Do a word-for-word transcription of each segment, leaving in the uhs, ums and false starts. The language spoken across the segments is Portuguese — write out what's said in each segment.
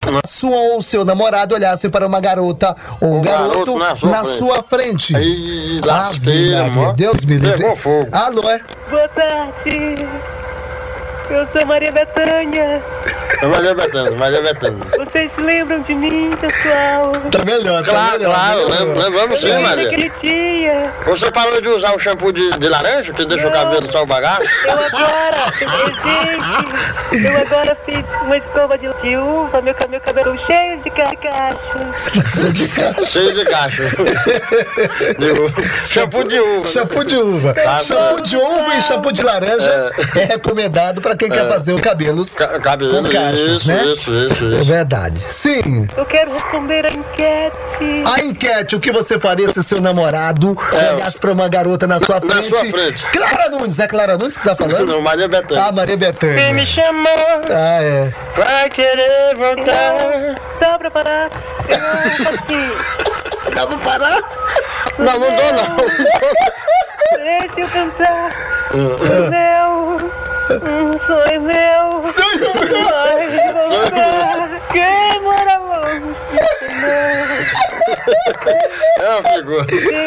sua ou o seu namorado olhassem para uma garota ou um, um garoto, garoto na sua na frente. Sua frente. Aí, ah, Deus me livre. Alô, é? Boa tarde. Eu sou Maria Bethânia. Maria Bethânia, Maria Bethânia. Vocês se lembram de mim, pessoal? Tá melhor, tá claro, melhor. Claro, claro. Lembramos sim, Maria. Naquele dia. Você parou de usar o shampoo de, de laranja, que deixa Não. o cabelo só o bagaço? Eu agora, gente, eu agora fiz uma escova de, de uva, meu, meu cabelo cheio de ca cacho. de cacho. Cheio de cacho. de uva. Shampoo de uva. Shampoo de uva. Tá, shampoo de uva e shampoo de laranja é, é recomendado para quem é. quer fazer o cabelos Ca cabelo, com cachos, isso, né? Isso, isso, isso. É verdade. Sim. Eu quero responder a enquete. A enquete, o que você faria se seu namorado é. olhasse pra uma garota na sua frente? Na sua frente. Clara Nunes, é Clara Nunes que tá falando? Não, Maria Bethânia. Ah, Maria Bethânia. Quem me chamou? Ah, é. Vai querer voltar. Dá pra parar? Eu não aqui. Dá pra parar? Não, não dou não. Deixa eu cantar. Uh. Meu. Um sonho meu. Sonho meu. Vai quem mora longe. É uma figura.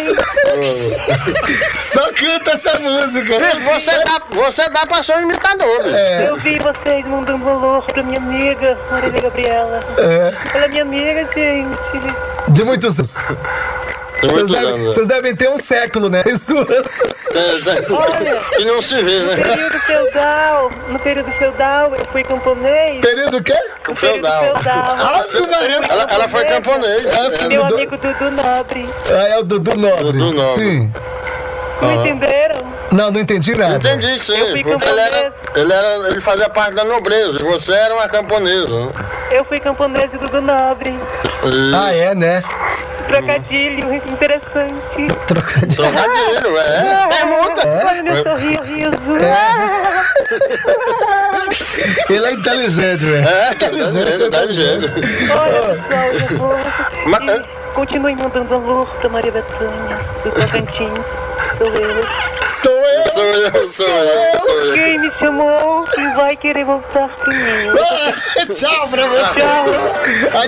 Só canta essa música. Você dá, você dá pra ser um imitador. É. Eu vi vocês mandando valor pra minha amiga, Maria Gabriela. É. Ela é minha amiga, gente. De muitos anos. Vocês devem, vocês devem ter um século, né? Olha, e não se vê, né? No período feudal, no período feudal, eu fui camponês. Período o quê? No feudal. Período feudal. Ah, Maria. Ela, ela foi camponês. É, meu do... amigo Dudu Nobre. Ah, é o Dudu Nobre. Dudu Nobre. Sim. Não uhum. entenderam? Não, não entendi nada. Entendi, sim. Eu fui porque ele, era, ele, era, ele fazia parte da nobreza. Você era uma camponesa, né? Eu fui camponês do Dudu Nobre. Isso. Ah, é, né? Trocadilho, interessante. Trocadilho. Trocadilho, é. Permuta. É. Olha meu sorriso. É. Ele é inteligente, velho. É, inteligente, inteligente. Olha, pessoal, eu vou. Mas, continue mandando alô pra Maria Bethânia, do Tocantins. Sou eu. Sou eu. Sou eu, sou eu. Sou eu. Quem me chamou e vai querer voltar pra mim. Tchau pra você. Tchau.